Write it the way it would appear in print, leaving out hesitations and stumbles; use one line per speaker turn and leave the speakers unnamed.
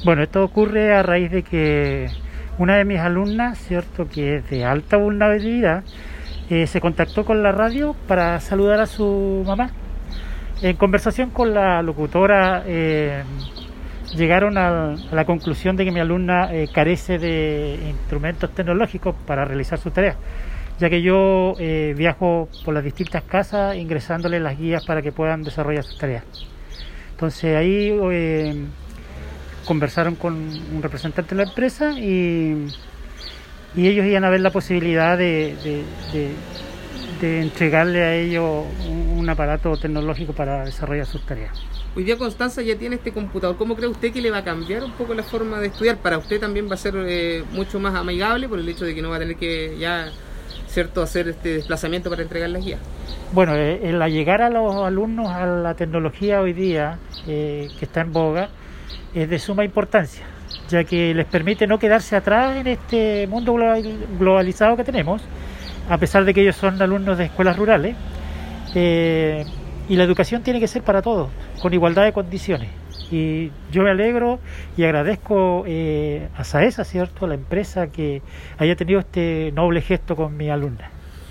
Bueno, esto ocurre a raíz de que una de mis alumnas, cierto, que es de alta vulnerabilidad, se contactó con la radio para saludar a su mamá. En conversación con la locutora llegaron a la conclusión de que mi alumna carece de instrumentos tecnológicos para realizar sus tareas, ya que yo viajo por las distintas casas ingresándole las guías para que puedan desarrollar sus tareas. Entonces ahí conversaron con un representante de la empresa y ellos iban a ver la posibilidad de entregarle a ellos un aparato tecnológico para desarrollar sus tareas.
Hoy día Constanza ya tiene este computador. ¿Cómo cree usted que le va a cambiar un poco la forma de estudiar? Para usted también va a ser mucho más amigable por el hecho de que no va a tener que ya, ¿cierto?, hacer este desplazamiento para entregar las guías.
Bueno, el llegar a los alumnos a la tecnología hoy día, que está en boga, es de suma importancia, ya que les permite no quedarse atrás en este mundo globalizado que tenemos, a pesar de que ellos son alumnos de escuelas rurales, y la educación tiene que ser para todos, con igualdad de condiciones. Y yo me alegro y agradezco a SAESA, ¿cierto?, a la empresa, que haya tenido este noble gesto con mi alumna.